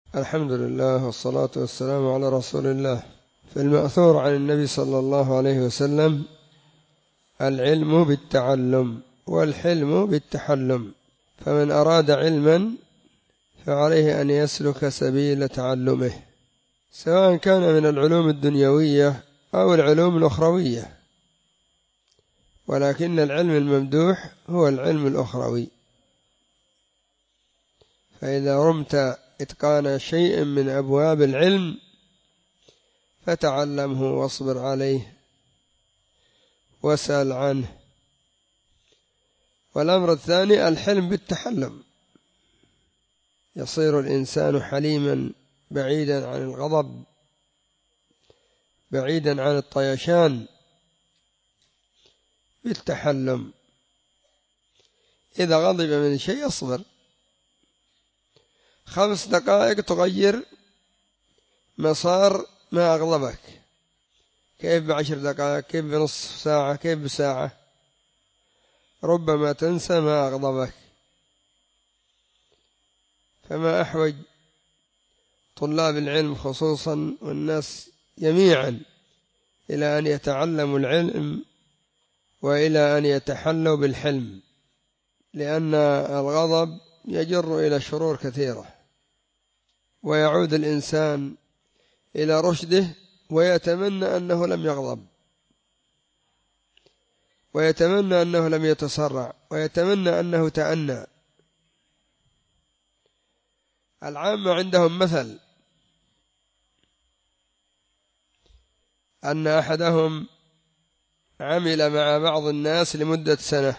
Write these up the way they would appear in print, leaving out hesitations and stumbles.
الحمد لله والصلاة والسلام على رسول الله. في المأثور عن النبي صلى الله عليه وسلم: العلم بالتعلم والحلم بالتحلم، فمن أراد علما فعليه أن يسلك سبيل تعلمه، سواء كان من العلوم الدنيوية أو العلوم الأخروية، ولكن العلم الممدوح هو العلم الأخروي. فإذا رمت إتقان شيء من أبواب العلم فتعلمه واصبر عليه واسأل عنه. والأمر الثاني الحلم بالتحلم، يصير الإنسان حليما بعيدا عن الغضب، بعيدا عن الطيشان، بالتحلم. إذا غضب من شيء اصبر، 5 دقائق تغير مسار ما أغضبك، كيف ب10 دقائق، كيف بنصف ساعة، كيف بساعة، ربما تنسى ما أغضبك. فما أحوج طلاب العلم خصوصا والناس جميعا إلى أن يتعلموا العلم وإلى أن يتحلوا بالحلم، لأن الغضب يجر إلى شرور كثيرة، ويعود الإنسان إلى رشده ويتمنى أنه لم يغضب، ويتمنى أنه لم يتسرع، ويتمنى أنه تأنى. العامة عندهم مثل أن أحدهم عمل مع بعض الناس لمدة سنة،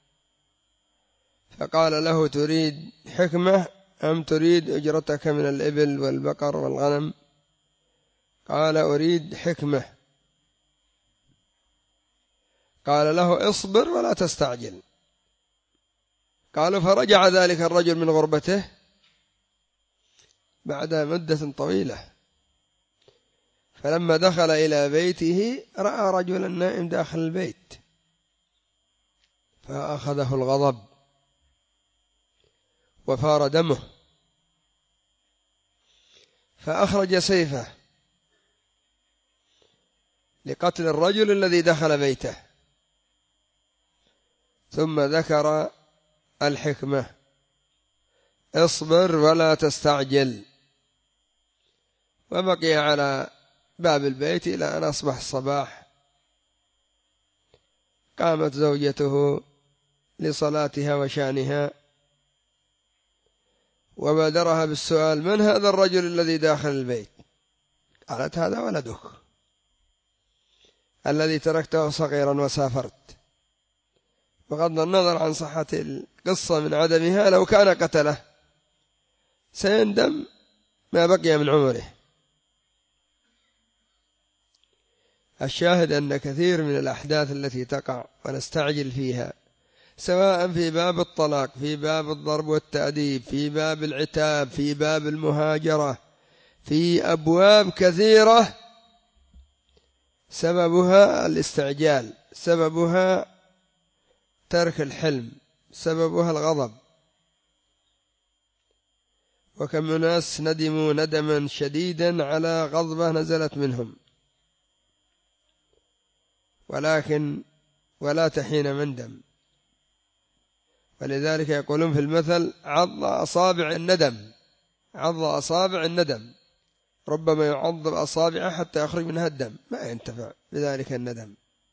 فقال له: تريد حكمة أم تريد أجرتك من الإبل والبقر والغنم؟ قال: أريد حكمة. قال له: اصبر ولا تستعجل. قالوا: فرجع ذلك الرجل من غربته بعد مدة طويلة، فلما دخل إلى بيته رأى رجلا نائم داخل البيت، فأخذه الغضب وفار دمه، فأخرج سيفه لقتل الرجل الذي دخل بيته، ثم ذكر الحكمة: اصبر ولا تستعجل. وبقي على باب البيت إلى أن أصبح الصباح. قامت زوجته لصلاتها وشأنها وبادرها بالسؤال: من هذا الرجل الذي داخل البيت؟ قالت: هذا ولدك الذي تركته صغيرا وسافرت. بغض النظر عن صحة القصة من عدمها، لو كان قتله سيندم ما بقي من عمره. الشاهد أن كثير من الأحداث التي تقع ونستعجل فيها، سواء في باب الطلاق، في باب الضرب والتأديب، في باب العتاب، في باب المهاجرة، في أبواب كثيرة، سببها الاستعجال، سببها ترك الحلم، سببها الغضب. وكم من ناس ندموا ندما شديدا على غضبة نزلت منهم، ولكن ولا تحين مندم. ولذلك يقولون في المثل: عض أصابع الندم، عض أصابع الندم. ربما يعض الأصابع حتى يخرج منها الدم، ما ينتفع بذلك الندم.